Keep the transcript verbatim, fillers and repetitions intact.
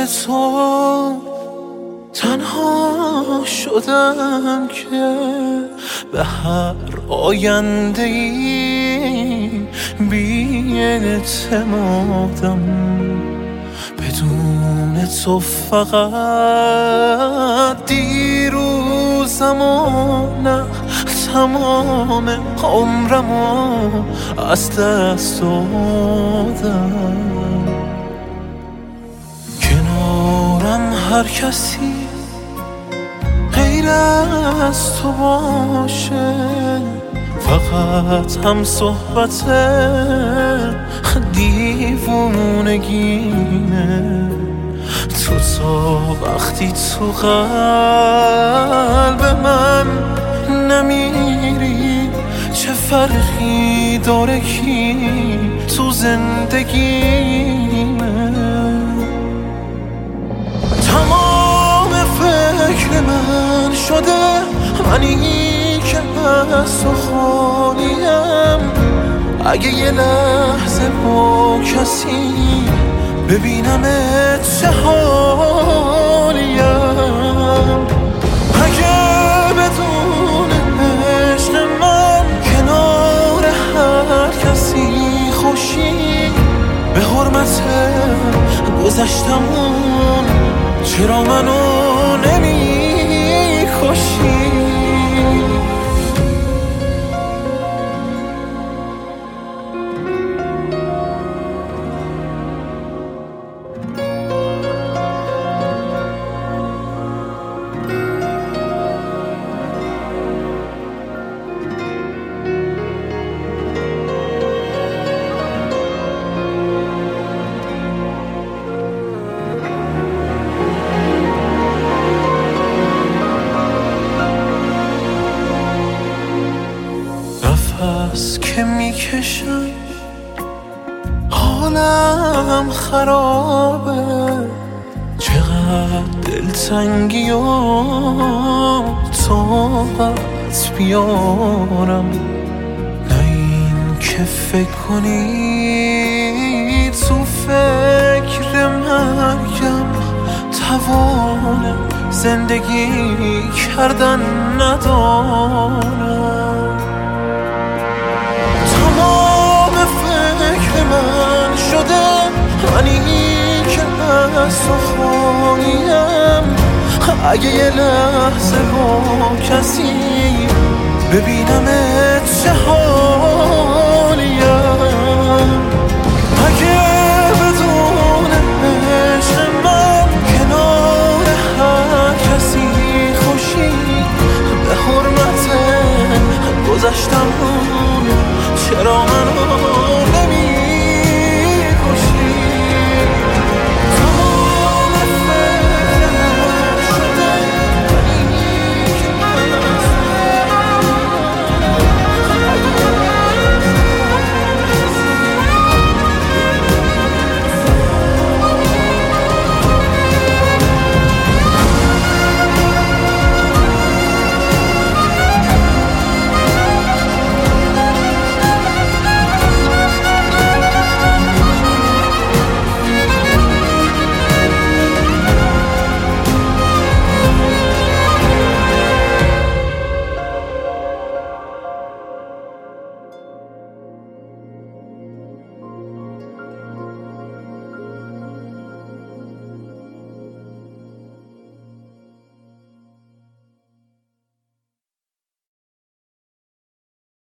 تو تنها شدم که به هر آینده ای بی اعتمادم. بدون تو فقط دیروزم و نه تمام عمرمو از دست دادم. کنارم هر کسی غیر از تو باشه، فقط هم صحبت دیوونگینه. تو تا وقتی تو قلب من نمیری، چه فرقی داره کی تو زندگیمه. تمام فکر من شده منی که از تو خالیم. اگه یه لحظه با کسی ببینمت چه حالیم، اگه بدون عشق من کنار هر کسی خوشی، به حرمت گذشتمون چرا منو نمی کشی؟ نفس که میکشم حالم خرابه، چقدر دلتنگی و طاقت بیارم. نه این که فکر کنی تو فکر مرگم توان زندگی کردن ندارم. تمام فکر من شده منی که از تو خالیم. اگه یه لحظه با کسی ببینمت چه حالیم، اگه بدون عشق من کنار هر کسی خوشی، به حرمت گذشتم چرا منو